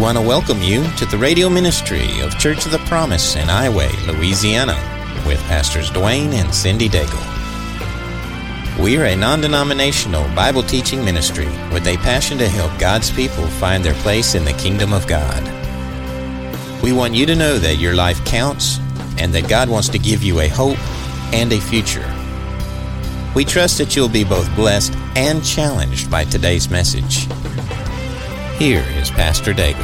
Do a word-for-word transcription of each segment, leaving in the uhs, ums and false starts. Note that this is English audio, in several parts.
want to welcome you to the radio ministry of Church of the Promise in Highway, Louisiana, with Pastors Dwayne and Cindy Daigle. We are a non-denominational Bible teaching ministry with a passion to help God's people find their place in the kingdom of God. We want you to know that your life counts and that God wants to give you a hope and a future. We trust that you'll be both blessed and challenged by today's message. Here is Pastor Daigle.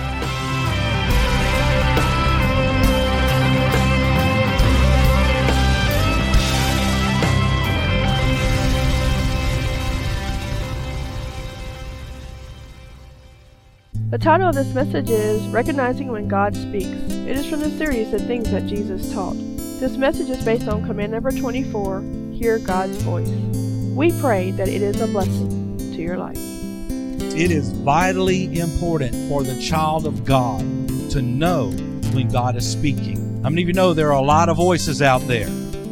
The title of this message is Recognizing When God Speaks. It is from the series, The Things That Jesus Taught. This message is based on command number twenty-four, Hear God's Voice. We pray that it is a blessing to your life. It is vitally important for the child of God to know when God is speaking. How many of you know there are a lot of voices out there?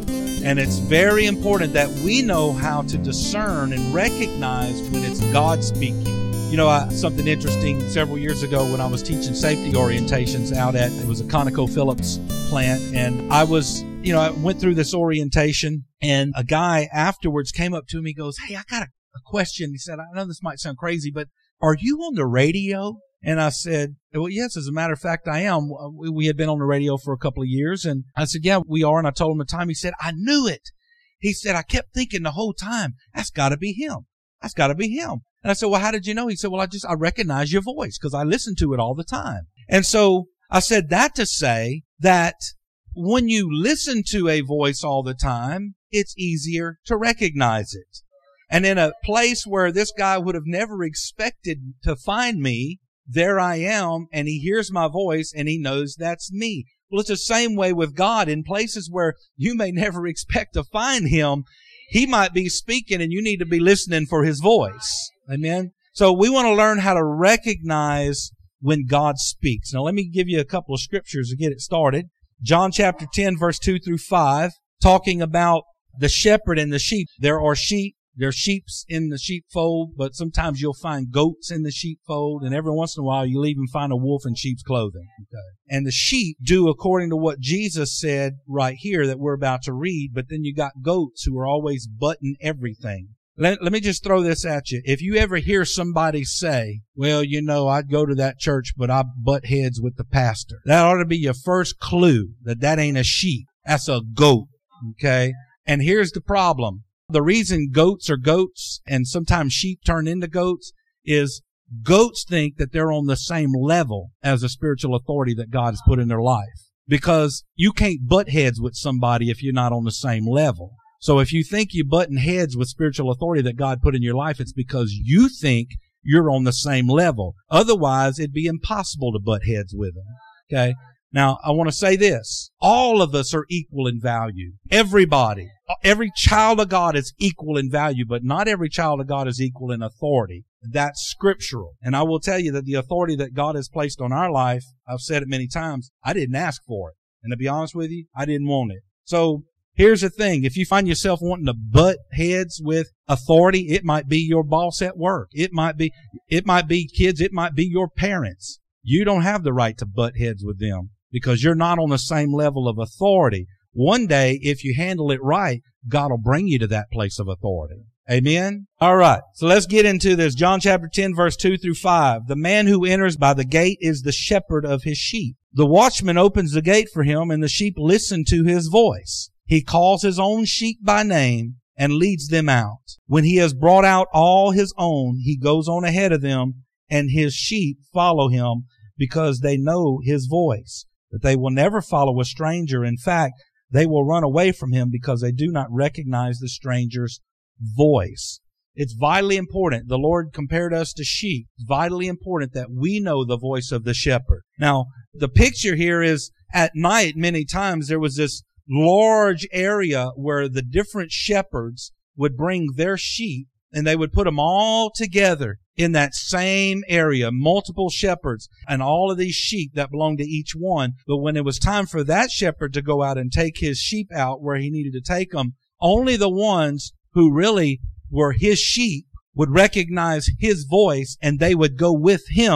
And it's very important that we know how to discern and recognize when it's God speaking. You know, I, something interesting, several years ago when I was teaching safety orientations out at, it was a ConocoPhillips plant, and I was, you know, I went through this orientation, and a guy afterwards came up to me, goes, "Hey, I got a a question." He said, "I know this might sound crazy, but are you on the radio?" And I said, "Well, yes, as a matter of fact, I am." We had been on the radio for a couple of years. And I said, "Yeah, we are." And I told him the time. He said, "I knew it." He said, "I kept thinking the whole time, that's got to be him. That's got to be him." And I said, "Well, how did you know?" He said, "Well, I just, I recognize your voice because I listen to it all the time." And so I said that to say that when you listen to a voice all the time, it's easier to recognize it. And in a place where this guy would have never expected to find me, there I am, and he hears my voice, and he knows that's me. Well, it's the same way with God. In places where you may never expect to find him, he might be speaking, and you need to be listening for his voice. Amen? So we want to learn how to recognize when God speaks. Now, let me give you a couple of scriptures to get it started. John chapter ten, verse two through five, talking about the shepherd and the sheep. There are sheep. There's sheeps in the sheepfold, but sometimes you'll find goats in the sheepfold, and every once in a while you'll even find a wolf in sheep's clothing. Okay. And the sheep do according to what Jesus said right here that we're about to read, but then you got goats who are always butting everything. Let, let me just throw this at you. If you ever hear somebody say, "Well, you know, I'd go to that church, but I butt heads with the pastor," that ought to be your first clue that that ain't a sheep. That's a goat. Okay. And here's the problem. The reason goats are goats and sometimes sheep turn into goats is goats think that they're on the same level as a spiritual authority that God has put in their life. Because you can't butt heads with somebody if you're not on the same level. So if you think you're butting heads with spiritual authority that God put in your life, it's because you think you're on the same level. Otherwise, it'd be impossible to butt heads with them. Okay? Now, I want to say this. All of us are equal in value. Everybody. Every child of God is equal in value, but not every child of God is equal in authority. That's scriptural. And I will tell you that the authority that God has placed on our life, I've said it many times, I didn't ask for it. And to be honest with you, I didn't want it. So here's the thing. If you find yourself wanting to butt heads with authority, it might be your boss at work. It might be, it might be kids. It might be your parents. You don't have the right to butt heads with them because you're not on the same level of authority. One day, if you handle it right, God will bring you to that place of authority. Amen? All right. So let's get into this. John chapter ten, verse two through five. The man who enters by the gate is the shepherd of his sheep. The watchman opens the gate for him, and the sheep listen to his voice. He calls his own sheep by name and leads them out. When he has brought out all his own, he goes on ahead of them, and his sheep follow him because they know his voice. But they will never follow a stranger. In fact, they will run away from him because they do not recognize the stranger's voice. It's vitally important. The Lord compared us to sheep. It's vitally important that we know the voice of the shepherd. Now, the picture here is at night, many times there was this large area where the different shepherds would bring their sheep and they would put them all together in that same area, multiple shepherds, and all of these sheep that belonged to each one. But when it was time for that shepherd to go out and take his sheep out where he needed to take them, only the ones who really were his sheep would recognize his voice, and they would go with him.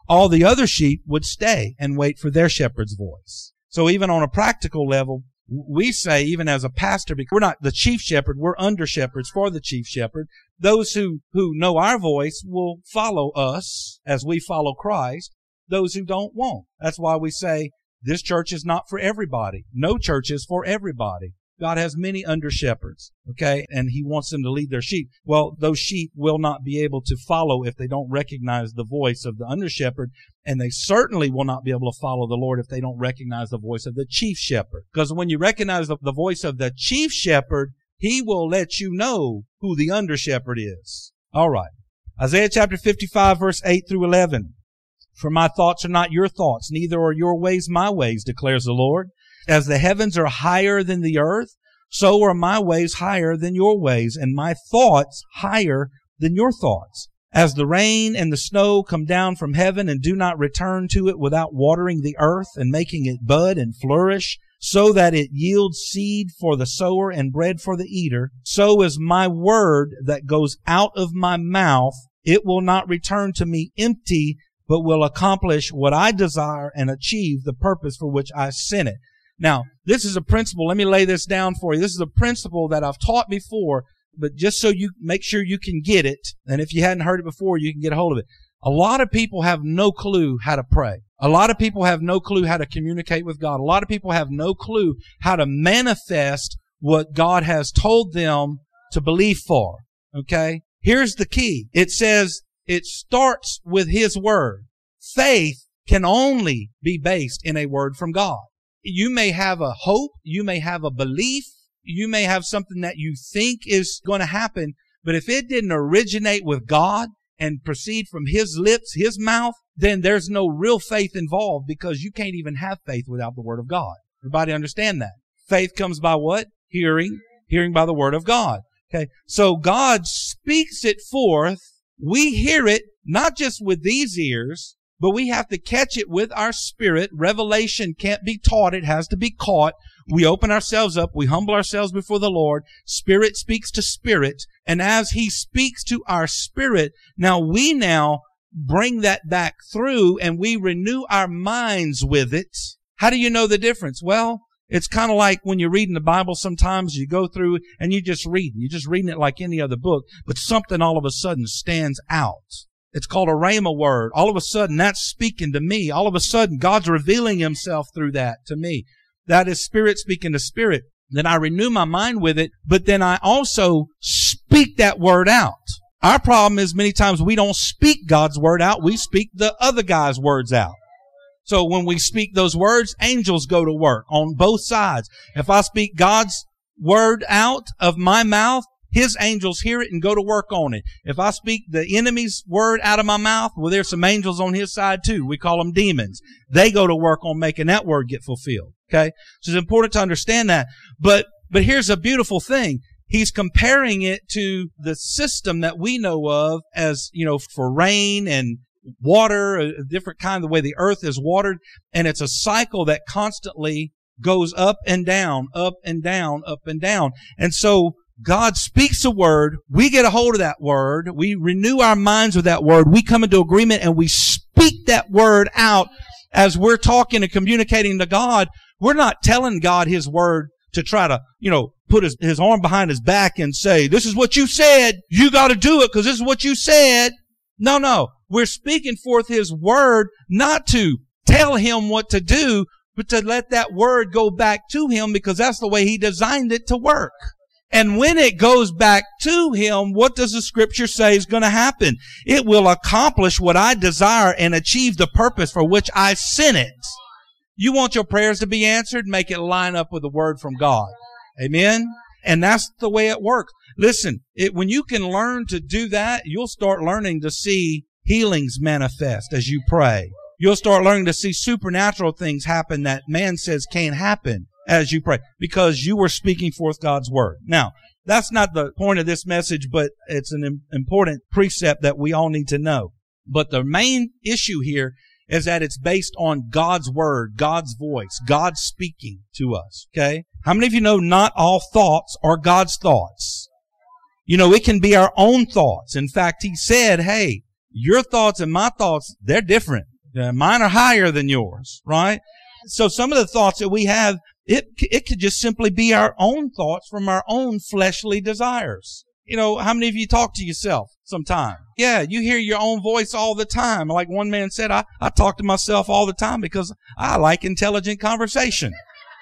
all the other sheep would stay and wait for their shepherd's voice. So even on a practical level, we say, even as a pastor, because we're not the chief shepherd, we're under shepherds for the chief shepherd. Those who, who know our voice will follow us as we follow Christ. Those who don't won't. That's why we say this church is not for everybody. No church is for everybody. God has many under shepherds, okay? And He wants them to lead their sheep. Well, those sheep will not be able to follow if they don't recognize the voice of the under shepherd, and they certainly will not be able to follow the Lord if they don't recognize the voice of the chief shepherd. Because when you recognize the, the voice of the chief shepherd, He will let you know who the under shepherd is. All right. Isaiah chapter fifty-five, verse eight through eleven. For my thoughts are not your thoughts, neither are your ways my ways, declares the Lord. As the heavens are higher than the earth, so are my ways higher than your ways, and my thoughts higher than your thoughts. As the rain and the snow come down from heaven and do not return to it without watering the earth and making it bud and flourish, so that it yields seed for the sower and bread for the eater, so is my word that goes out of my mouth. It will not return to me empty, but will accomplish what I desire and achieve the purpose for which I sent it. Now, this is a principle. Let me lay this down for you. This is a principle that I've taught before, but just so you make sure you can get it, and if you hadn't heard it before, you can get a hold of it. A lot of people have no clue how to pray. A lot of people have no clue how to communicate with God. A lot of people have no clue how to manifest what God has told them to believe for. Okay? Here's the key. It says it starts with His Word. Faith can only be based in a word from God. You may have a hope, you may have a belief, you may have something that you think is going to happen, but if it didn't originate with God and proceed from His lips, His mouth, then there's no real faith involved, because you can't even have faith without the Word of God. Everybody understand that? Faith comes by what? Hearing. Hearing by the Word of God. Okay. So God speaks it forth. We hear it, not just with these ears, but we have to catch it with our spirit. Revelation can't be taught. It has to be caught. We open ourselves up. We humble ourselves before the Lord. Spirit speaks to spirit. And as He speaks to our spirit, now we now bring that back through and we renew our minds with it. How do you know the difference? Well, it's kind of like when you're reading the Bible sometimes. You go through and you just read. You're just reading it like any other book, but something all of a sudden stands out. It's called a rhema word. All of a sudden, that's speaking to me. All of a sudden, God's revealing Himself through that to me. That is spirit speaking to spirit. Then I renew my mind with it, but then I also speak that word out. Our problem is many times we don't speak God's word out. We speak the other guy's words out. So when we speak those words, angels go to work on both sides. If I speak God's word out of my mouth, His angels hear it and go to work on it. If I speak the enemy's word out of my mouth, well, there's some angels on his side too. We call them demons. They go to work on making that word get fulfilled. Okay? So it's important to understand that. But, but here's a beautiful thing. He's comparing it to the system that we know of as, you know, for rain and water, a different kind of the way the earth is watered. And it's a cycle that constantly goes up and down, up and down, up and down. And so God speaks a word. We get a hold of that word. We renew our minds with that word. We come into agreement and we speak that word out as we're talking and communicating to God. We're not telling God His word to try to, you know, put his, his arm behind his back and say, this is what you said. You got to do it because this is what you said. No, no. We're speaking forth His word not to tell Him what to do, but to let that word go back to Him, because that's the way He designed it to work. And when it goes back to Him, what does the Scripture say is going to happen? It will accomplish what I desire and achieve the purpose for which I sent it. You want your prayers to be answered? Make it line up with the Word from God. Amen? And that's the way it works. Listen, it, when you can learn to do that, you'll start learning to see healings manifest as you pray. You'll start learning to see supernatural things happen that man says can't happen as you pray, because you were speaking forth God's word. Now, that's not the point of this message, but it's an important precept that we all need to know. But the main issue here is that it's based on God's word, God's voice, God speaking to us. Okay? How many of you know not all thoughts are God's thoughts? You know, it can be our own thoughts. In fact, He said, hey, your thoughts and my thoughts, they're different. Uh, mine are higher than yours, right? So some of the thoughts that we have, it it could just simply be our own thoughts from our own fleshly desires. You know, how many of you talk to yourself sometime? Yeah, you hear your own voice all the time. Like one man said, I, I talk to myself all the time because I like intelligent conversation.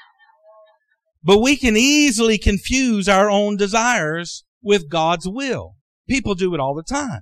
But we can easily confuse our own desires with God's will. People do it all the time.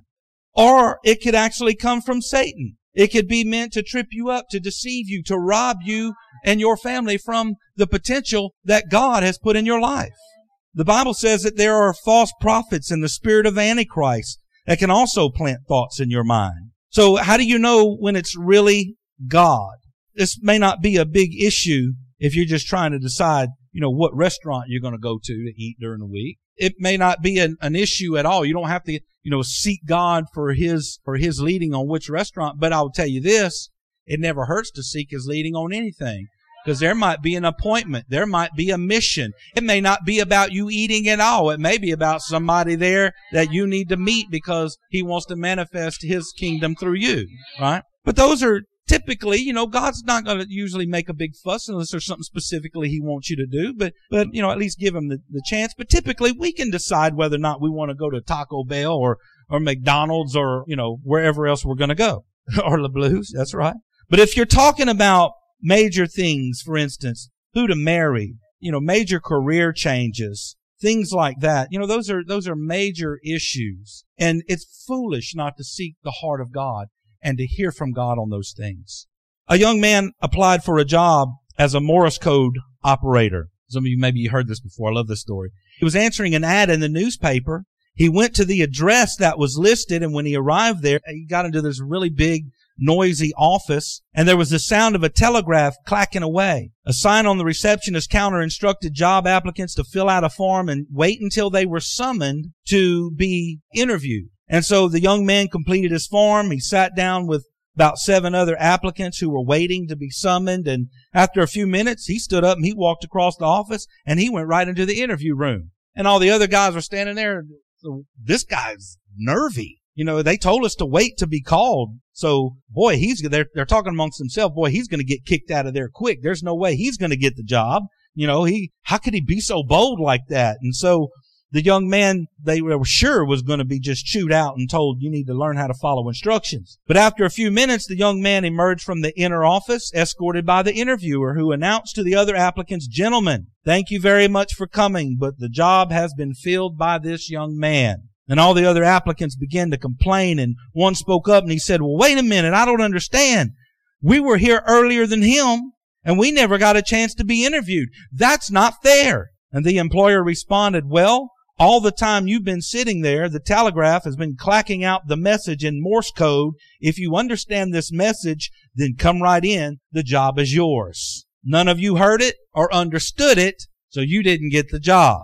Or it could actually come from Satan. It could be meant to trip you up, to deceive you, to rob you and your family from the potential that God has put in your life. The Bible says that there are false prophets in the spirit of Antichrist that can also plant thoughts in your mind. So how do you know when it's really God? This may not be a big issue if you're just trying to decide, you know, what restaurant you're going to go to to eat during the week. It may not be an, an issue at all. You don't have to, you know, seek God for His, for His leading on which restaurant. But I'll tell you this, it never hurts to seek His leading on anything. Because there might be an appointment. There might be a mission. It may not be about you eating at all. It may be about somebody there that you need to meet because He wants to manifest His kingdom through you, right? But those are typically, you know, God's not going to usually make a big fuss unless there's something specifically He wants you to do. But, but you know, at least give Him the, the chance. But typically we can decide whether or not we want to go to Taco Bell or, or McDonald's or, you know, wherever else we're going to go. Or Le Blues, that's right. But if you're talking about major things, for instance, who to marry, you know, major career changes, things like that. You know, those are, those are major issues. And it's foolish not to seek the heart of God and to hear from God on those things. A young man applied for a job as a Morse code operator. Some of you maybe you heard this before. I love this story. He was answering an ad in the newspaper. He went to the address that was listed, and when he arrived there, he got into this really big, noisy office, and there was the sound of a telegraph clacking away. A sign on the receptionist's counter instructed job applicants to fill out a form and wait until they were summoned to be interviewed. And so the young man completed his form. He sat down with about seven other applicants who were waiting to be summoned, and after a few minutes, he stood up and he walked across the office, and he went right into the interview room. And all the other guys were standing there. So this guy's nervy. You know, they told us to wait to be called. So, boy, he's, they're, they're talking amongst themselves. Boy, he's going to get kicked out of there quick. There's no way he's going to get the job. You know, he, how could he be so bold like that? And so the young man, they were sure was going to be just chewed out and told, you need to learn how to follow instructions. But after a few minutes, the young man emerged from the inner office, escorted by the interviewer, who announced to the other applicants, gentlemen, thank you very much for coming, but the job has been filled by this young man. And all the other applicants began to complain, and one spoke up and he said, well, wait a minute, I don't understand. We were here earlier than him, and we never got a chance to be interviewed. That's not fair. And the employer responded, well, all the time you've been sitting there, the telegraph has been clacking out the message in Morse code. If you understand this message, then come right in. The job is yours. None of you heard it or understood it, so you didn't get the job.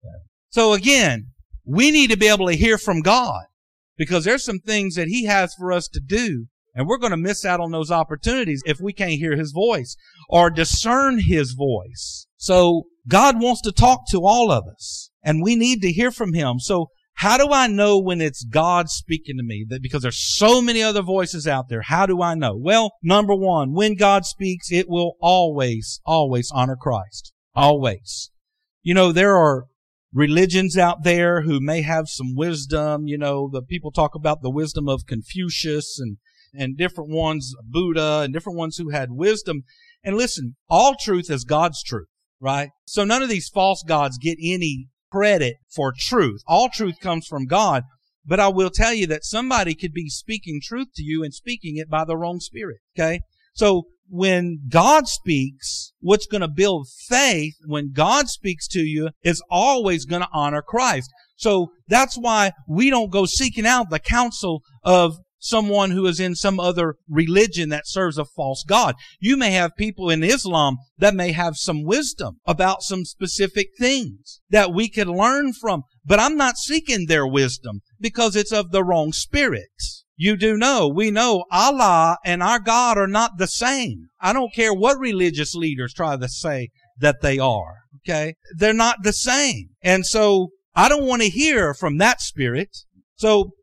So again, we need to be able to hear from God because there's some things that He has for us to do, and we're going to miss out on those opportunities if we can't hear His voice or discern His voice. So God wants to talk to all of us, and we need to hear from Him. So how do I know when it's God speaking to me? That because there's so many other voices out there, how do I know? Well, number one, when God speaks, it will always, always honor Christ. Always. You know, there are religions out there who may have some wisdom. You know, the people talk about the wisdom of Confucius and, and different ones, Buddha, and different ones who had wisdom. And listen, all truth is God's truth, right? So none of these false gods get any credit for truth. All truth comes from God. But I will tell you that somebody could be speaking truth to you and speaking it by the wrong spirit, okay? So when God speaks, what's going to build faith when God speaks to you is always going to honor Christ. So that's why we don't go seeking out the counsel of someone who is in some other religion that serves a false god. You may have people in Islam that may have some wisdom about some specific things that we could learn from, but I'm not seeking their wisdom because it's of the wrong spirit. You do know, we know Allah and our God are not the same. I don't care what religious leaders try to say that they are, okay? They're not the same. And so I don't want to hear from that spirit. So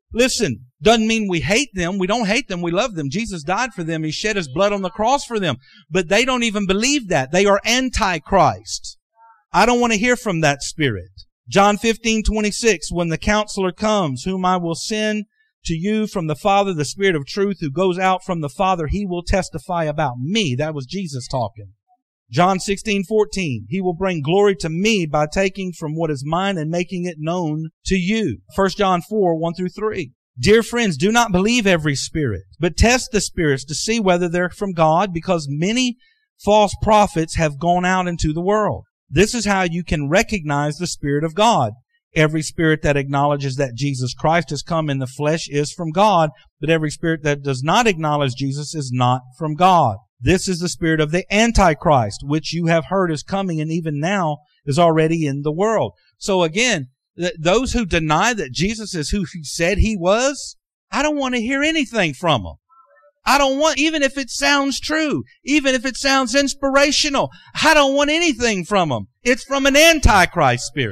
Listen, doesn't mean we hate them. We don't hate them. We love them. Jesus died for them. He shed His blood on the cross for them. But they don't even believe that. They are anti-Christ. I don't want to hear from that spirit. John fifteen twenty-six, when the Counselor comes, whom I will send to you from the Father, the Spirit of truth, who goes out from the Father, He will testify about me. That was Jesus talking. John sixteen fourteen, He will bring glory to me by taking from what is mine and making it known to you. First John four, one through three. Dear friends, do not believe every spirit, but test the spirits to see whether they're from God, because many false prophets have gone out into the world. This is how you can recognize the Spirit of God. Every spirit that acknowledges that Jesus Christ has come in the flesh is from God, but every spirit that does not acknowledge Jesus is not from God. This is the spirit of the Antichrist, which you have heard is coming and even now is already in the world. So again, th- those who deny that Jesus is who He said He was, I don't want to hear anything from them. I don't want, even if it sounds true, even if it sounds inspirational, I don't want anything from them. It's from an Antichrist spirit.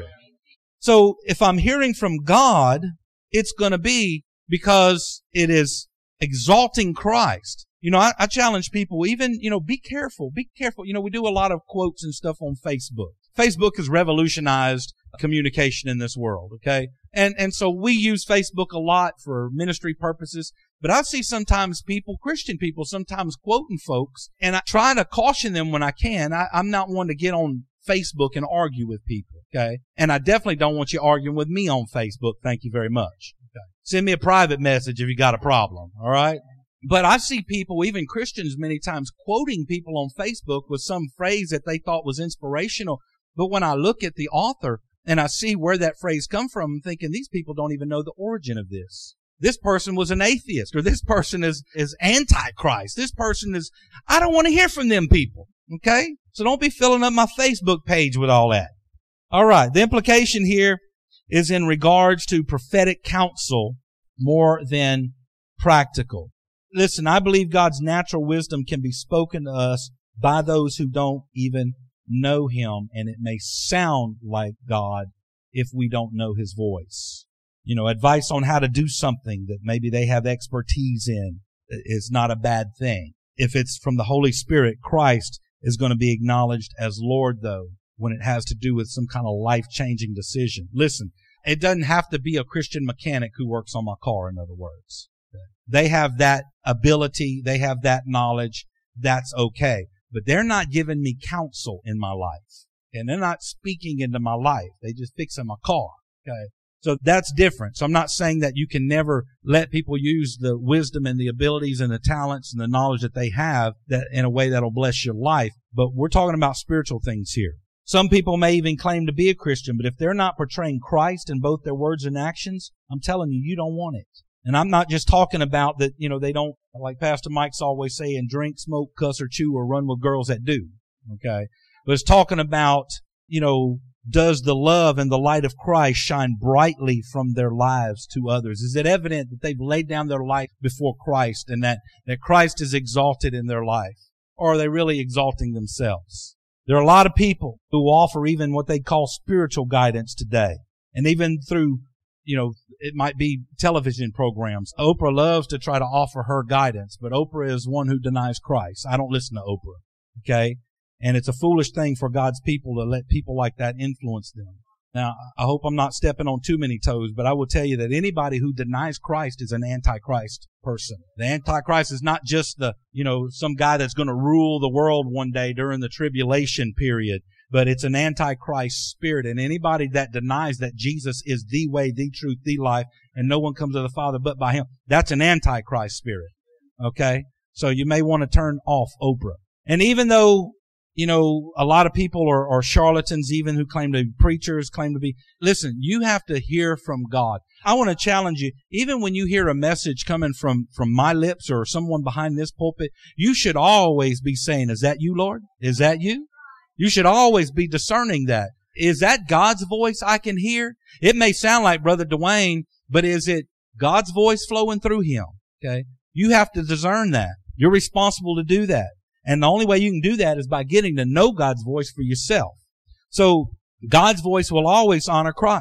So if I'm hearing from God, it's going to be because it is exalting Christ. You know, I, I challenge people, even, you know, be careful, be careful. You know, we do a lot of quotes and stuff on Facebook. Facebook has revolutionized communication in this world, okay? And, and so we use Facebook a lot for ministry purposes. But I see sometimes people, Christian people, sometimes quoting folks, and I try to caution them when I can. I, I'm not one to get on Facebook and argue with people, okay? And I definitely don't want you arguing with me on Facebook. Thank you very much. Okay? Send me a private message if you got a problem, all right? But I see people, even Christians many times, quoting people on Facebook with some phrase that they thought was inspirational. But when I look at the author and I see where that phrase come from, I'm thinking these people don't even know the origin of this. This person was an atheist, or this person is, is anti-Christ. This person is, I don't want to hear from them people. Okay? So don't be filling up my Facebook page with all that. All right. The implication here is in regards to prophetic counsel more than practical. Listen, I believe God's natural wisdom can be spoken to us by those who don't even know Him, and it may sound like God if we don't know His voice. You know, advice on how to do something that maybe they have expertise in is not a bad thing. If it's from the Holy Spirit, Christ is going to be acknowledged as Lord, though, when it has to do with some kind of life-changing decision. Listen, it doesn't have to be a Christian mechanic who works on my car, in other words. They have that ability. They have that knowledge. That's okay. But they're not giving me counsel in my life. And they're not speaking into my life. They just fixing my car. Okay. So that's different. So I'm not saying that you can never let people use the wisdom and the abilities and the talents and the knowledge that they have that in a way that'll bless your life. But we're talking about spiritual things here. Some people may even claim to be a Christian, but if they're not portraying Christ in both their words and actions, I'm telling you, you don't want it. And I'm not just talking about that, you know, they don't, like Pastor Mike's always saying, drink, smoke, cuss, or chew, or run with girls that do. Okay? But it's talking about, you know, does the love and the light of Christ shine brightly from their lives to others? Is it evident that they've laid down their life before Christ and that, that Christ is exalted in their life? Or are they really exalting themselves? There are a lot of people who offer even what they call spiritual guidance today. And even through, you know, it might be television programs. Oprah loves to try to offer her guidance, but Oprah is one who denies Christ. I don't listen to Oprah. Okay? And it's a foolish thing for God's people to let people like that influence them. Now, I hope I'm not stepping on too many toes, but I will tell you that anybody who denies Christ is an antichrist person. The antichrist is not just the, you know, some guy that's going to rule the world one day during the tribulation period, but it's an antichrist spirit. And anybody that denies that Jesus is the way, the truth, the life, and no one comes to the Father but by Him, that's an antichrist spirit. Okay? So you may want to turn off Oprah. And even though, you know, a lot of people are, are charlatans even who claim to be preachers, claim to be, listen, you have to hear from God. I want to challenge you, even when you hear a message coming from, from my lips or someone behind this pulpit, you should always be saying, is that you, Lord? Is that you? You should always be discerning that. Is that God's voice I can hear? It may sound like Brother Dwayne, but is it God's voice flowing through him? Okay. You have to discern that. You're responsible to do that. And the only way you can do that is by getting to know God's voice for yourself. So God's voice will always honor Christ.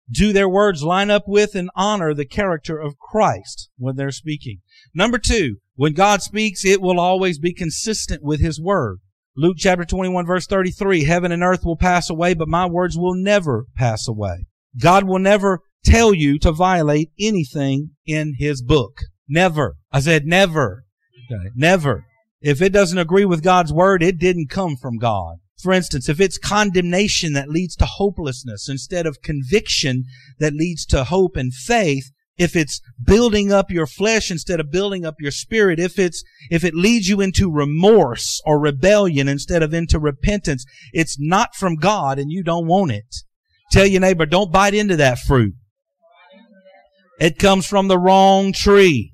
Do their words line up with and honor the character of Christ when they're speaking? Number two, when God speaks, it will always be consistent with His Word. Luke chapter twenty-one verse thirty-three, heaven and earth will pass away, but my words will never pass away. God will never tell you to violate anything in His book. Never. I said never. Okay. Never. If it doesn't agree with God's Word, it didn't come from God. For instance, if it's condemnation that leads to hopelessness instead of conviction that leads to hope and faith, if it's building up your flesh instead of building up your spirit, if it's, if it leads you into remorse or rebellion instead of into repentance, it's not from God and you don't want it. Tell your neighbor, don't bite into that fruit. It comes from the wrong tree.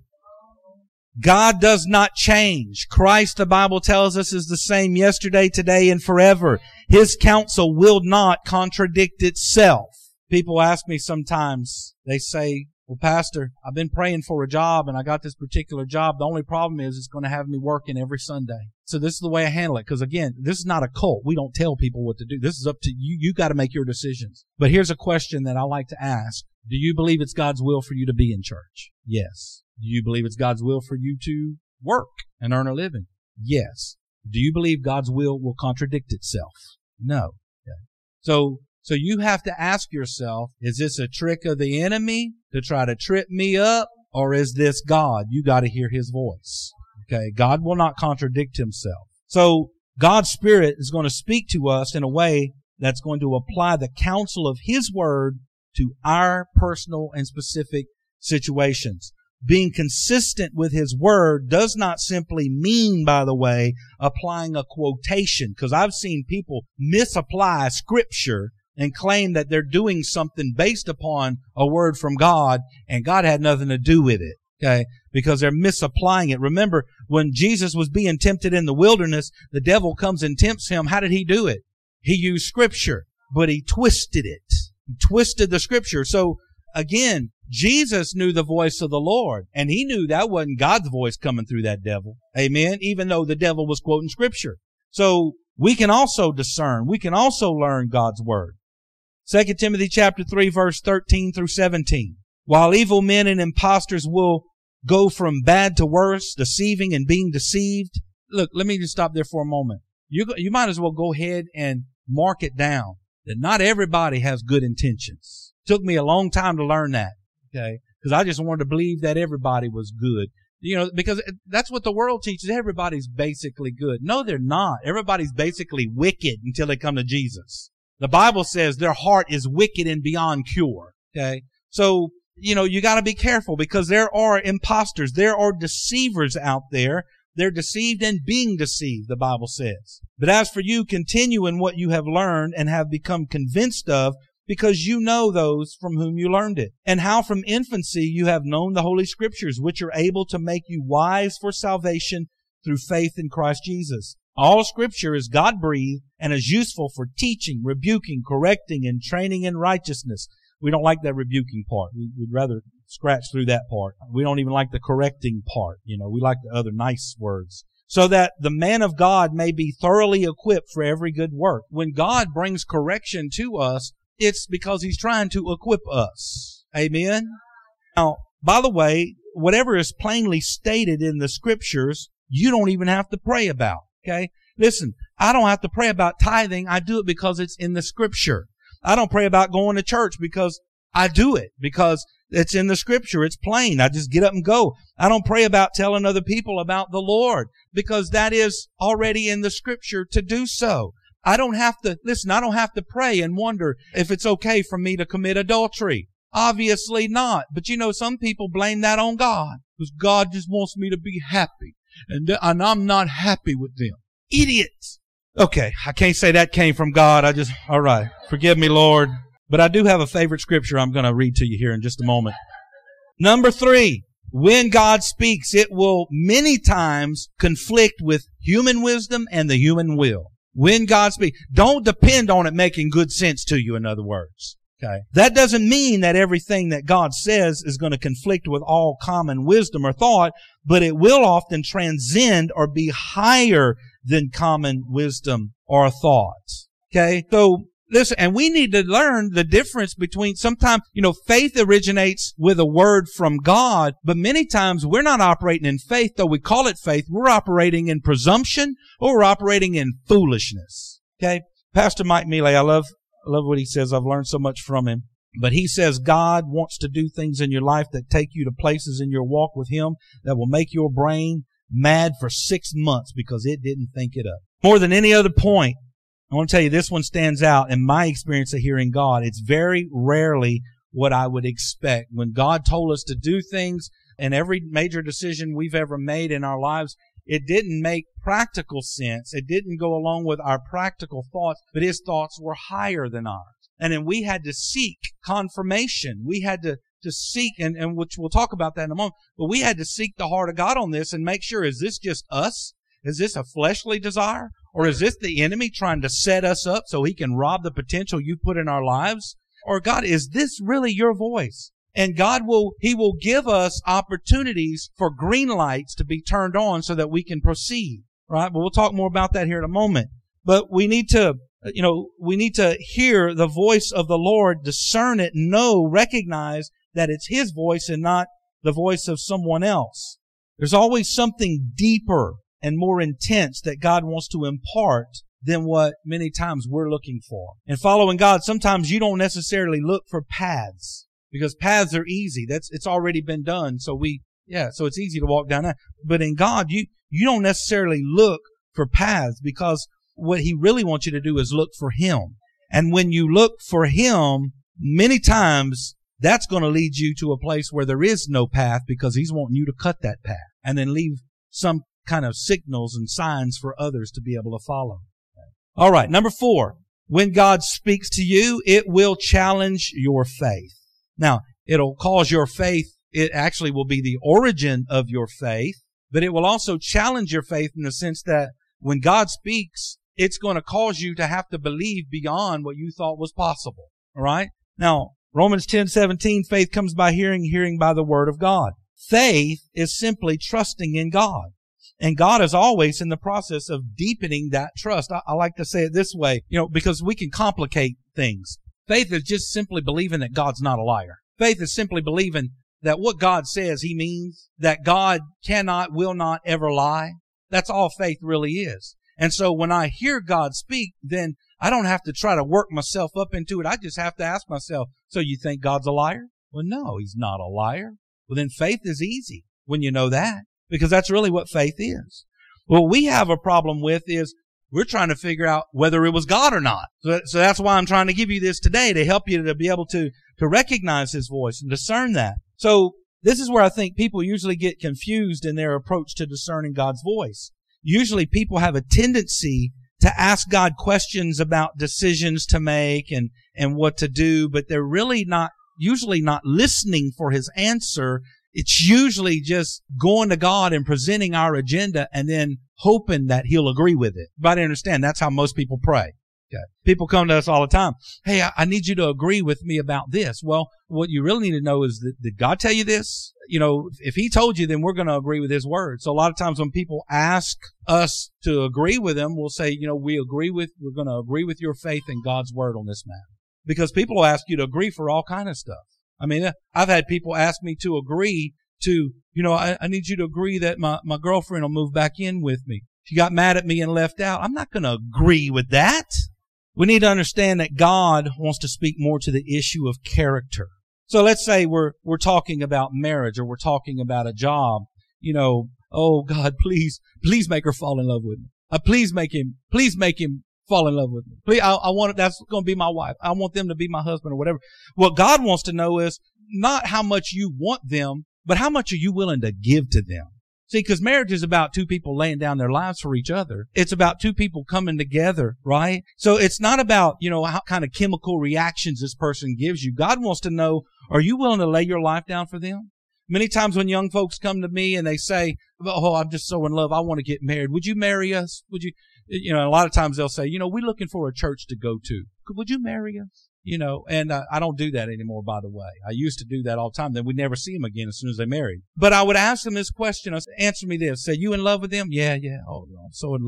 God does not change. Christ, the Bible tells us, is the same yesterday, today, and forever. His counsel will not contradict itself. People ask me sometimes, they say, well, Pastor, I've been praying for a job and I got this particular job. The only problem is it's going to have me working every Sunday. So this is the way I handle it. Because again, this is not a cult. We don't tell people what to do. This is up to you. You got to make your decisions. But here's a question that I like to ask. Do you believe it's God's will for you to be in church? Yes. Do you believe it's God's will for you to work and earn a living? Yes. Do you believe God's will will contradict itself? No. Okay. So, so you have to ask yourself, is this a trick of the enemy to try to trip me up? Or is this God? You got to hear His voice. Okay. God will not contradict Himself. So God's Spirit is going to speak to us in a way that's going to apply the counsel of His Word to our personal and specific situations. Being consistent with His Word does not simply mean, by the way, applying a quotation. Because I've seen people misapply Scripture and claim that they're doing something based upon a word from God, and God had nothing to do with it. Okay? Because they're misapplying it. Remember, when Jesus was being tempted in the wilderness, the devil comes and tempts Him. How did he do it? He used Scripture, but he twisted it. He twisted the Scripture. So, again, Jesus knew the voice of the Lord, and He knew that wasn't God's voice coming through that devil. Amen? Even though the devil was quoting Scripture. So we can also discern. We can also learn God's Word. Second Timothy chapter three, verse thirteen through seventeen. While evil men and impostors will go from bad to worse, deceiving and being deceived. Look, let me just stop there for a moment. You, you might as well go ahead and mark it down that not everybody has good intentions. It took me a long time to learn that. Okay, because I just wanted to believe that everybody was good. You know, because that's what the world teaches. Everybody's basically good. No, they're not. Everybody's basically wicked until they come to Jesus. The Bible says their heart is wicked and beyond cure. Okay, so, you know, you got to be careful because there are imposters. There are deceivers out there. They're deceived and being deceived, the Bible says. But as for you, continue in what you have learned and have become convinced of, because you know those from whom you learned it, and how from infancy you have known the Holy Scriptures, which are able to make you wise for salvation through faith in Christ Jesus. All Scripture is God-breathed and is useful for teaching, rebuking, correcting, and training in righteousness. We don't like that rebuking part. We'd rather scratch through that part. We don't even like the correcting part. You know, we like the other nice words. So that the man of God may be thoroughly equipped for every good work. When God brings correction to us, it's because He's trying to equip us. Amen? Now, by the way, whatever is plainly stated in the Scriptures, you don't even have to pray about. Okay? Listen, I don't have to pray about tithing. I do it because it's in the Scripture. I don't pray about going to church because I do it, because it's in the Scripture. It's plain. I just get up and go. I don't pray about telling other people about the Lord because that is already in the Scripture to do so. I don't have to, listen, I don't have to pray and wonder if it's okay for me to commit adultery. Obviously not. But you know, some people blame that on God because God just wants me to be happy. And, and I'm not happy with them. Idiots. Okay, I can't say that came from God. I just, all right, forgive me, Lord. But I do have a favorite scripture I'm going to read to you here in just a moment. Number three, when God speaks, it will many times conflict with human wisdom and the human will. When God speaks, don't depend on it making good sense to you, in other words. Okay. That doesn't mean that everything that God says is going to conflict with all common wisdom or thought, but it will often transcend or be higher than common wisdom or thought. Okay. So Listen, and we need to learn the difference between sometimes, you know, faith originates with a word from God, but many times we're not operating in faith, though we call it faith. We're operating in presumption or we're operating in foolishness. Okay? Pastor Mike Mealy, I love, I love what he says. I've learned so much from him. But he says God wants to do things in your life that take you to places in your walk with Him that will make your brain mad for six months because it didn't think it up. More than any other point, I want to tell you this one stands out in my experience of hearing God. It's very rarely what I would expect. When God told us to do things, and every major decision we've ever made in our lives, it didn't make practical sense. It didn't go along with our practical thoughts, but His thoughts were higher than ours. And then we had to seek confirmation. We had to, to seek, and, and which we'll talk about that in a moment, but we had to seek the heart of God on this and make sure, is this just us? Is this a fleshly desire? Or is this the enemy trying to set us up so he can rob the potential you put in our lives? Or God, is this really your voice? And God will, He will give us opportunities for green lights to be turned on so that we can proceed. Right? But we'll talk more about that here in a moment. But we need to, you know, we need to hear the voice of the Lord, discern it, know, recognize that it's His voice and not the voice of someone else. There's always something deeper and more intense that God wants to impart than what many times we're looking for. And following God, sometimes you don't necessarily look for paths because paths are easy. That's, it's already been done. So we, yeah, so it's easy to walk down that. But in God, you, you don't necessarily look for paths because what He really wants you to do is look for Him. And when you look for Him, many times that's going to lead you to a place where there is no path because He's wanting you to cut that path and then leave some kind of signals and signs for others to be able to follow. All right, number four. When God speaks to you, it will challenge your faith. Now, it'll cause your faith, it actually will be the origin of your faith, but it will also challenge your faith in the sense that when God speaks, it's going to cause you to have to believe beyond what you thought was possible. All right? Now, Romans ten seventeen, faith comes by hearing, hearing by the Word of God. Faith is simply trusting in God. And God is always in the process of deepening that trust. I, I like to say it this way, you know, because we can complicate things. Faith is just simply believing that God's not a liar. Faith is simply believing that what God says He means, that God cannot, will not ever lie. That's all faith really is. And so when I hear God speak, then I don't have to try to work myself up into it. I just have to ask myself, so you think God's a liar? Well, no, He's not a liar. Well, then faith is easy when you know that. Because that's really what faith is. What we have a problem with is we're trying to figure out whether it was God or not. So, so that's why I'm trying to give you this today, to help you to be able to, to recognize His voice and discern that. So this is where I think people usually get confused in their approach to discerning God's voice. Usually people have a tendency to ask God questions about decisions to make and, and what to do, but they're really not, usually not listening for His answer. It's usually just going to God and presenting our agenda and then hoping that He'll agree with it. But I understand that's how most people pray. Okay. People come to us all the time. Hey, I, I need you to agree with me about this. Well, what you really need to know is that, did God tell you this? You know, if He told you, then we're going to agree with His word. So a lot of times when people ask us to agree with them, we'll say, you know, we agree with, we're going to agree with your faith in God's word on this matter. Because people will ask you to agree for all kind of stuff. I mean, I've had people ask me to agree to, you know, I, I need you to agree that my, my girlfriend will move back in with me. She got mad at me and left out. I'm not going to agree with that. We need to understand that God wants to speak more to the issue of character. So let's say we're, we're talking about marriage or we're talking about a job. You know, oh God, please, please make her fall in love with me. Uh, please make him, please make him fall in love with me. Please, I, I want, that's going to be my wife. I want them to be my husband or whatever. What God wants to know is not how much you want them, but how much are you willing to give to them? See, because marriage is about two people laying down their lives for each other. It's about two people coming together, right? So it's not about, you know, how kind of chemical reactions this person gives you. God wants to know, are you willing to lay your life down for them? Many times when young folks come to me and they say, oh, I'm just so in love, I want to get married. Would you marry us? Would you, you know, a lot of times they'll say, you know, we're looking for a church to go to. Would you marry us? You know, and uh, I don't do that anymore, by the way. I used to do that all the time. Then we'd never see them again as soon as they married. But I would ask them this question. I said, answer me this. Say, you in love with them? Yeah, yeah. Oh, I'm so in love.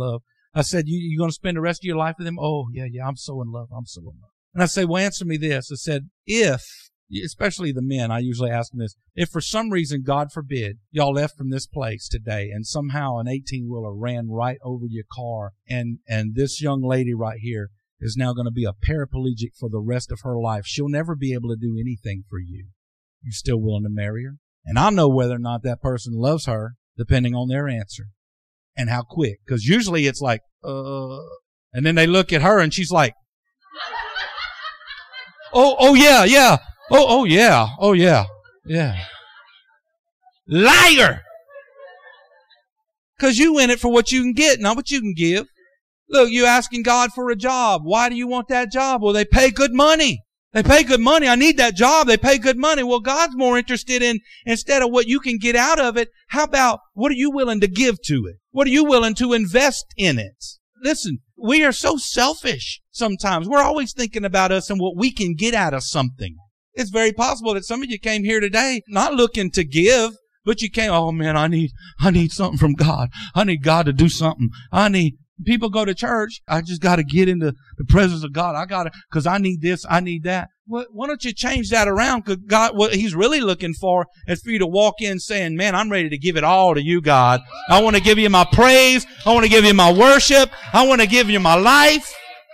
I said, you, you going to spend the rest of your life with him? Oh, yeah, yeah, I'm so in love. I'm so in love. And I say, well, answer me this. I said, if, especially the men, I usually ask them this, if for some reason, God forbid, y'all left from this place today and somehow an eighteen-wheeler ran right over your car and, and this young lady right here is now going to be a paraplegic for the rest of her life. She'll never be able to do anything for you. You still willing to marry her? And I'll know whether or not that person loves her depending on their answer and how quick. Because usually it's like, uh, and then they look at her and she's like, oh, oh yeah, yeah. Oh, oh yeah. Oh yeah. Yeah. Liar! Because you in it for what you can get, not what you can give. Look, you're asking God for a job. Why do you want that job? Well, they pay good money. They pay good money. I need that job. They pay good money. Well, God's more interested in, instead of what you can get out of it, how about what are you willing to give to it? What are you willing to invest in it? Listen, we are so selfish sometimes. We're always thinking about us and what we can get out of something. It's very possible that some of you came here today not looking to give, but you came, oh man, I need, I need something from God. I need God to do something. I need, people go to church. I just got to get into the presence of God. I got to, cause I need this. I need that. Well, why don't you change that around? Cause God, what he's really looking for is for you to walk in saying, man, I'm ready to give it all to you, God. I want to give you my praise. I want to give you my worship. I want to give you my life.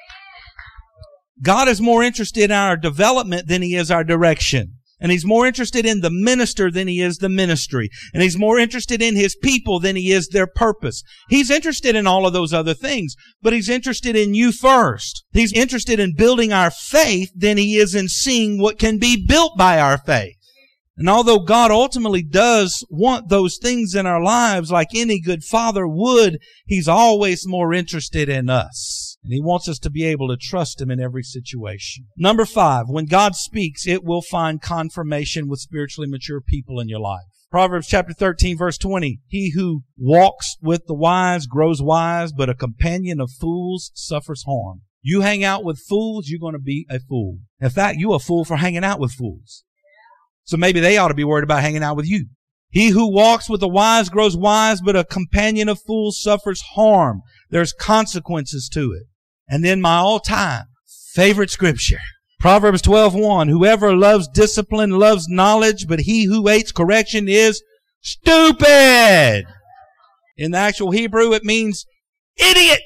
God is more interested in our development than he is our direction. And he's more interested in the minister than he is the ministry. And he's more interested in his people than he is their purpose. He's interested in all of those other things, but he's interested in you first. He's interested in building our faith than he is in seeing what can be built by our faith. And although God ultimately does want those things in our lives like any good father would, he's always more interested in us. And he wants us to be able to trust him in every situation. Number five, when God speaks, it will find confirmation with spiritually mature people in your life. Proverbs chapter thirteen, verse twenty, he who walks with the wise grows wise, but a companion of fools suffers harm. You hang out with fools, you're going to be a fool. In fact, you're a fool for hanging out with fools. So maybe they ought to be worried about hanging out with you. He who walks with the wise grows wise, but a companion of fools suffers harm. There's consequences to it. And then my all-time favorite scripture, Proverbs twelve one, whoever loves discipline loves knowledge, but he who hates correction is stupid. In the actual Hebrew, it means idiot.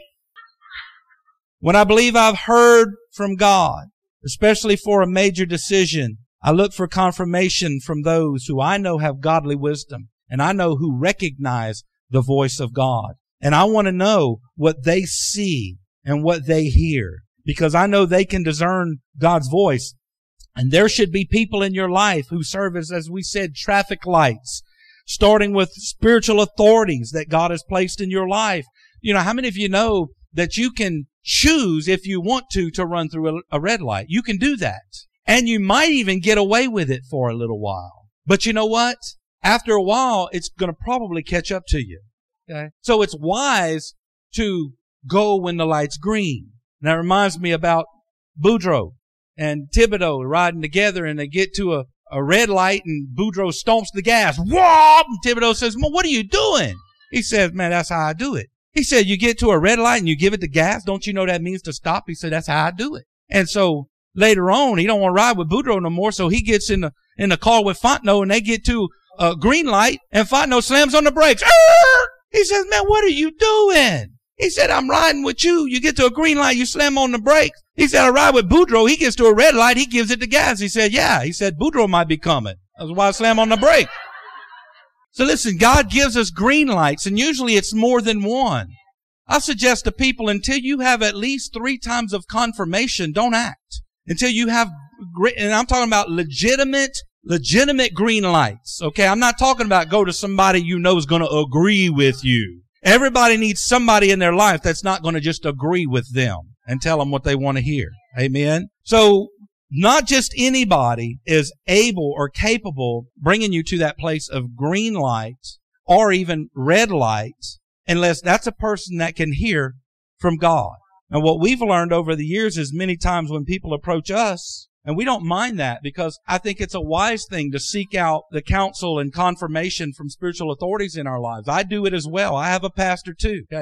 When I believe I've heard from God, especially for a major decision, I look for confirmation from those who I know have godly wisdom and I know who recognize the voice of God. And I want to know what they see and what they hear because I know they can discern God's voice. And there should be people in your life who serve as, as we said, traffic lights, starting with spiritual authorities that God has placed in your life. You know, how many of you know that you can choose if you want to, to run through a, a red light? You can do that. And you might even get away with it for a little while. But you know what? After a while, it's going to probably catch up to you. Okay? So it's wise to go when the light's green. And that reminds me about Boudreaux and Thibodeau riding together, and they get to a, a red light, and Boudreaux stomps the gas. Whoa! And Thibodeau says, well, what are you doing? He says, man, that's how I do it. He said, you get to a red light and you give it the gas. Don't you know that means to stop? He said, that's how I do it. And so later on, he don't want to ride with Boudreaux no more, so he gets in the in the car with Fontenot, and they get to a green light, and Fontenot slams on the brakes. Arr! He says, man, what are you doing? He said, I'm riding with you. You get to a green light, you slam on the brakes. He said, I ride with Boudreaux. He gets to a red light, he gives it the gas. He said, yeah. He said, Boudreaux might be coming. That's why I slam on the brake. So listen, God gives us green lights, and usually it's more than one. I suggest to people, until you have at least three times of confirmation, don't act. Until you have, and I'm talking about legitimate, legitimate green lights. Okay, I'm not talking about go to somebody you know is going to agree with you. Everybody needs somebody in their life that's not going to just agree with them and tell them what they want to hear. Amen? So, not just anybody is able or capable bringing you to that place of green light or even red light unless that's a person that can hear from God. And what we've learned over the years is many times when people approach us, and we don't mind that because I think it's a wise thing to seek out the counsel and confirmation from spiritual authorities in our lives. I do it as well. I have a pastor too, okay?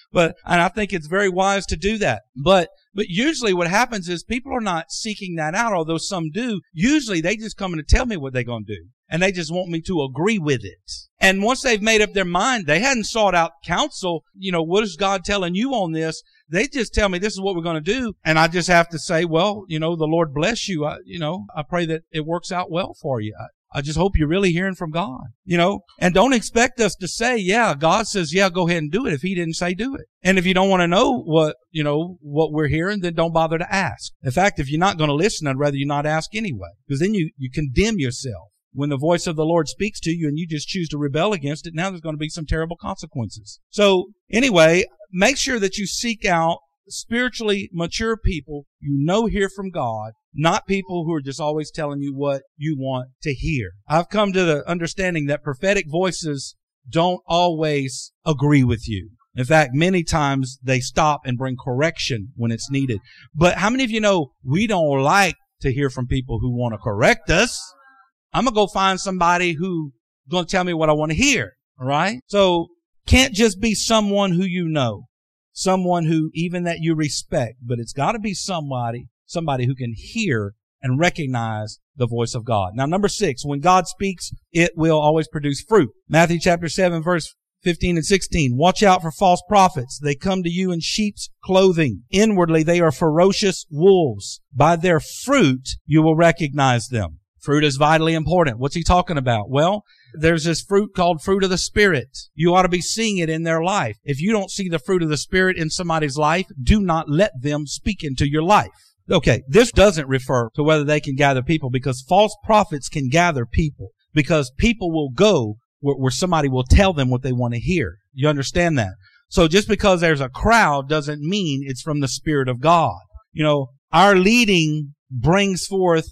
But, and I think it's very wise to do that. But, but usually what happens is people are not seeking that out, although some do. Usually they just come in to tell me what they're going to do. And they just want me to agree with it. And once they've made up their mind, they hadn't sought out counsel. You know, what is God telling you on this? They just tell me this is what we're going to do. And I just have to say, well, you know, the Lord bless you. I, you know, I pray that it works out well for you. I, I just hope you're really hearing from God, you know, and don't expect us to say, yeah, God says, yeah, go ahead and do it if he didn't say do it. And if you don't want to know what, you know, what we're hearing, then don't bother to ask. In fact, if you're not going to listen, I'd rather you not ask anyway, because then you, you condemn yourself. When the voice of the Lord speaks to you and you just choose to rebel against it, now there's going to be some terrible consequences. So anyway, make sure that you seek out spiritually mature people you know hear from God, not people who are just always telling you what you want to hear. I've come to the understanding that prophetic voices don't always agree with you. In fact, many times they stop and bring correction when it's needed. But how many of you know we don't like to hear from people who want to correct us? I'm going to go find somebody who's going to tell me what I want to hear. All right? So can't just be someone who you know, someone who even that you respect, but it's got to be somebody, somebody who can hear and recognize the voice of God. Now, number six, when God speaks, it will always produce fruit. Matthew chapter seven, verse fifteen and sixteen. Watch out for false prophets. They come to you in sheep's clothing. Inwardly, they are ferocious wolves. By their fruit, you will recognize them. Fruit is vitally important. What's he talking about? Well, there's this fruit called fruit of the Spirit. You ought to be seeing it in their life. If you don't see the fruit of the Spirit in somebody's life, do not let them speak into your life. Okay, this doesn't refer to whether they can gather people, because false prophets can gather people, because people will go where, where somebody will tell them what they want to hear. You understand that? So just because there's a crowd doesn't mean it's from the Spirit of God. You know, our leading brings forth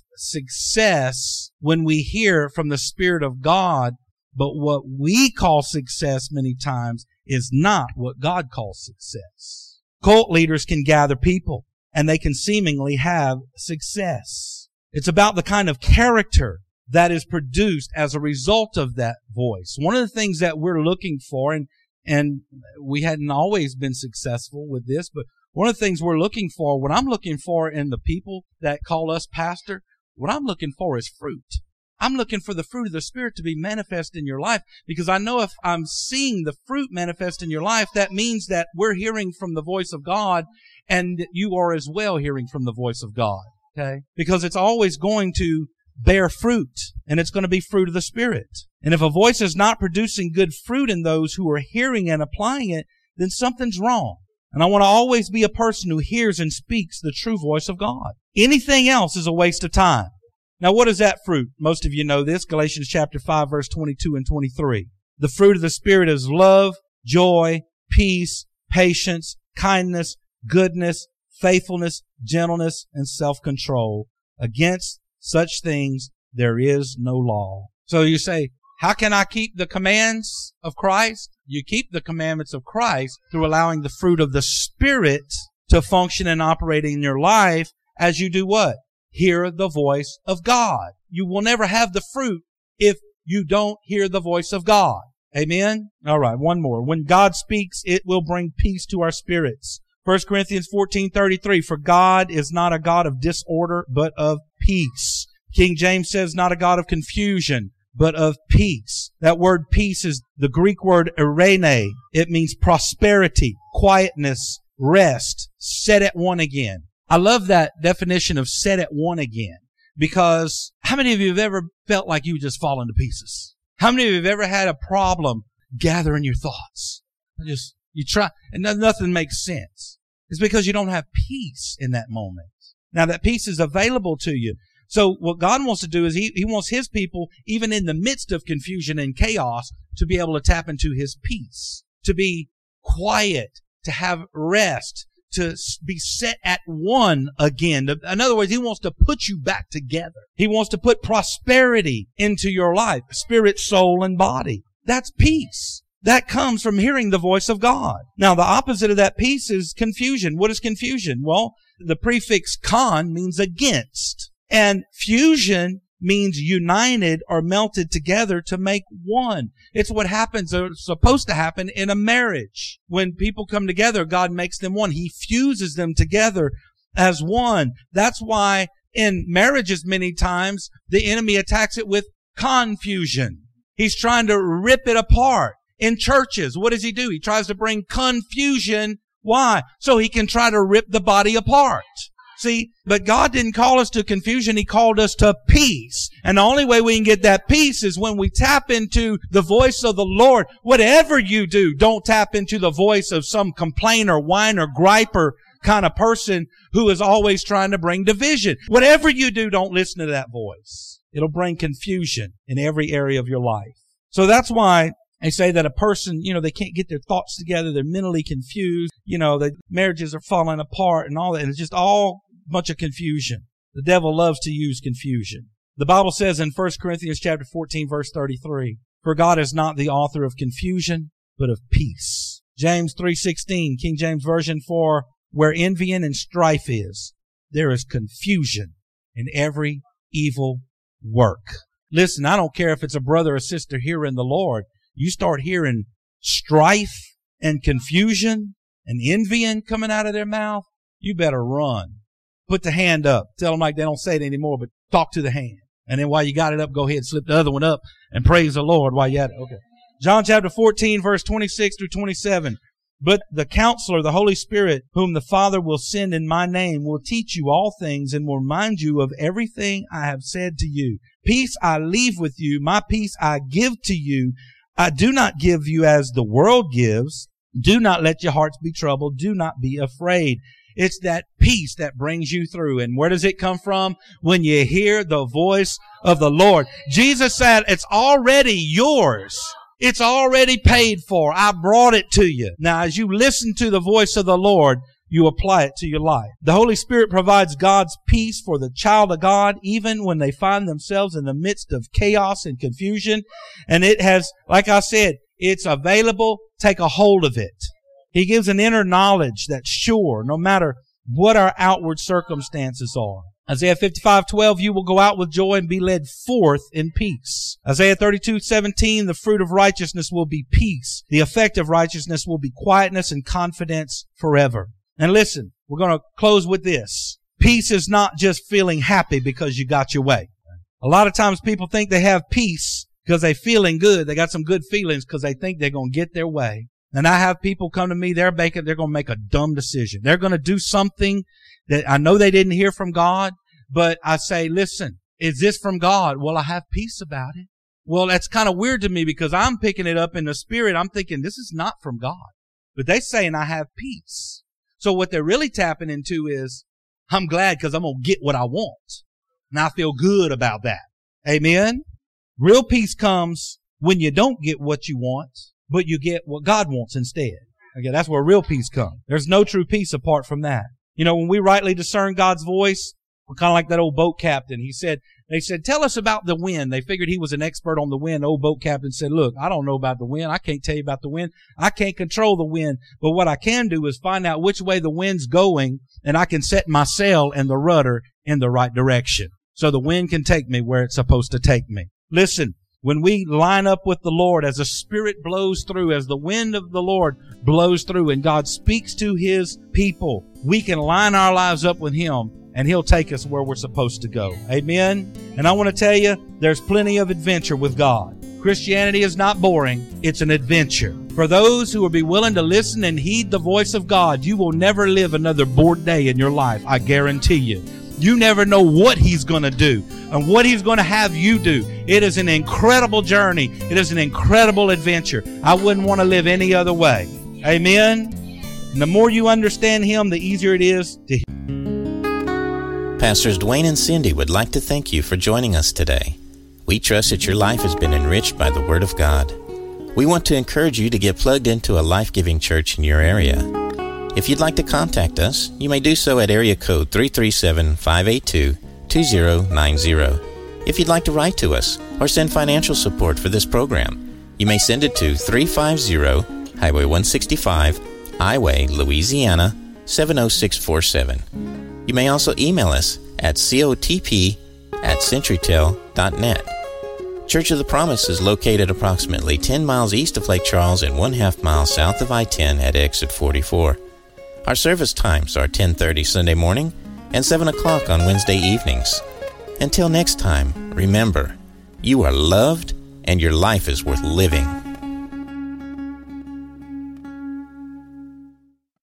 success when we hear from the Spirit of God, but what we call success many times is not what God calls success. Cult leaders can gather people, and they can seemingly have success. It's about the kind of character that is produced as a result of that voice. One of the things that we're looking for, and, and we hadn't always been successful with this, but one of the things we're looking for, what I'm looking for in the people that call us pastor, what I'm looking for is fruit. I'm looking for the fruit of the Spirit to be manifest in your life, because I know if I'm seeing the fruit manifest in your life, that means that we're hearing from the voice of God, and you are as well hearing from the voice of God. Okay? Because it's always going to bear fruit, and it's going to be fruit of the Spirit. And if a voice is not producing good fruit in those who are hearing and applying it, then something's wrong. And I want to always be a person who hears and speaks the true voice of God. Anything else is a waste of time. Now, what is that fruit? Most of you know this. Galatians chapter five, verse twenty-two and twenty-three. The fruit of the Spirit is love, joy, peace, patience, kindness, goodness, faithfulness, gentleness, and self-control. Against such things there is no law. So you say, how can I keep the commands of Christ? You keep the commandments of Christ through allowing the fruit of the Spirit to function and operate in your life as you do what? Hear the voice of God. You will never have the fruit if you don't hear the voice of God. Amen? All right, one more. When God speaks, it will bring peace to our spirits. First Corinthians fourteen thirty-three, for God is not a God of disorder, but of peace. King James says not a God of confusion, but of peace. That word peace is the Greek word eirene. It means prosperity, quietness, rest, set at one again. I love that definition of set at one again, because how many of you have ever felt like you just fallen to pieces? How many of you have ever had a problem gathering your thoughts? Just, you try, and nothing makes sense. It's because you don't have peace in that moment. Now that peace is available to you. So what God wants to do is he, he wants His people, even in the midst of confusion and chaos, to be able to tap into His peace, to be quiet, to have rest, to be set at one again. In other words, He wants to put you back together. He wants to put prosperity into your life, spirit, soul, and body. That's peace. That comes from hearing the voice of God. Now, the opposite of that peace is confusion. What is confusion? Well, the prefix con means against. And fusion means united or melted together to make one. It's what happens, or it's supposed to happen in a marriage. When people come together, God makes them one. He fuses them together as one. That's why in marriages many times the enemy attacks it with confusion. He's trying to rip it apart. In churches, what does he do? He tries to bring confusion. Why? So he can try to rip the body apart. See, but God didn't call us to confusion. He called us to peace. And the only way we can get that peace is when we tap into the voice of the Lord. Whatever you do, don't tap into the voice of some complainer, whiner, griper kind of person who is always trying to bring division. Whatever you do, don't listen to that voice. It'll bring confusion in every area of your life. So that's why they say that a person, you know, they can't get their thoughts together. They're mentally confused. You know, the marriages are falling apart and all that. And it's just all a bunch of confusion. The devil loves to use confusion. The Bible says in First Corinthians chapter fourteen, verse thirty-three, for God is not the author of confusion, but of peace. James three sixteen, King James Version, for where envying and strife is, there is confusion in every evil work. Listen, I don't care if it's a brother or sister here in the Lord. You start hearing strife and confusion and envying coming out of their mouth, you better run. Put the hand up. Tell them like they don't say it anymore, but talk to the hand. And then while you got it up, go ahead and slip the other one up and praise the Lord while you had it. Okay. John chapter fourteen, verse twenty-six through twenty-seven. But the Counselor, the Holy Spirit, whom the Father will send in my name, will teach you all things and will remind you of everything I have said to you. Peace I leave with you. My peace I give to you. I do not give you as the world gives. Do not let your hearts be troubled. Do not be afraid. It's that peace that brings you through. And where does it come from? When you hear the voice of the Lord. Jesus said, it's already yours. It's already paid for. I brought it to you. Now, as you listen to the voice of the Lord, you apply it to your life. The Holy Spirit provides God's peace for the child of God, even when they find themselves in the midst of chaos and confusion. And it has, like I said, it's available. Take a hold of it. He gives an inner knowledge that's sure, no matter what our outward circumstances are. Isaiah fifty-five twelve, you will go out with joy and be led forth in peace. Isaiah thirty-two seventeen, the fruit of righteousness will be peace. The effect of righteousness will be quietness and confidence forever. And listen, we're going to close with this. Peace is not just feeling happy because you got your way. A lot of times people think they have peace because they're feeling good. They got some good feelings because they think they're going to get their way. And I have people come to me, they're making, they're going to make a dumb decision. They're going to do something that I know they didn't hear from God, but I say, listen, is this from God? Well, I have peace about it. Well, that's kind of weird to me because I'm picking it up in the spirit. I'm thinking this is not from God, but they're saying I have peace. So what they're really tapping into is, I'm glad because I'm going to get what I want. And I feel good about that. Amen. Real peace comes when you don't get what you want, but you get what God wants instead. Okay, that's where real peace comes. There's no true peace apart from that. You know, when we rightly discern God's voice, we're kind of like that old boat captain. He said, they said, tell us about the wind. They figured he was an expert on the wind. The old boat captain said, look, I don't know about the wind. I can't tell you about the wind. I can't control the wind. But what I can do is find out which way the wind's going, and I can set my sail and the rudder in the right direction. So the wind can take me where it's supposed to take me. Listen, when we line up with the Lord, as the Spirit blows through, as the wind of the Lord blows through, and God speaks to His people, we can line our lives up with Him, and He'll take us where we're supposed to go. Amen? And I want to tell you, there's plenty of adventure with God. Christianity is not boring. It's an adventure. For those who will be willing to listen and heed the voice of God, you will never live another bored day in your life. I guarantee you. You never know what He's going to do and what He's going to have you do. It is an incredible journey. It is an incredible adventure. I wouldn't want to live any other way. Amen? And the more you understand Him, the easier it is to hear. Pastors Dwayne and Cindy would like to thank you for joining us today. We trust that your life has been enriched by the Word of God. We want to encourage you to get plugged into a life-giving church in your area. If you'd like to contact us, you may do so at area code three three seven, five eight two, two zero nine zero. If you'd like to write to us or send financial support for this program, you may send it to three five zero Highway one sixty-five, Highway, Louisiana, seven oh six four seven. You may also email us at cotp at centurytel dot net. Church of the Promise is located approximately ten miles east of Lake Charles and one half mile south of I ten at exit forty-four. Our service times are ten thirty Sunday morning and seven o'clock on Wednesday evenings. Until next time, remember, you are loved and your life is worth living.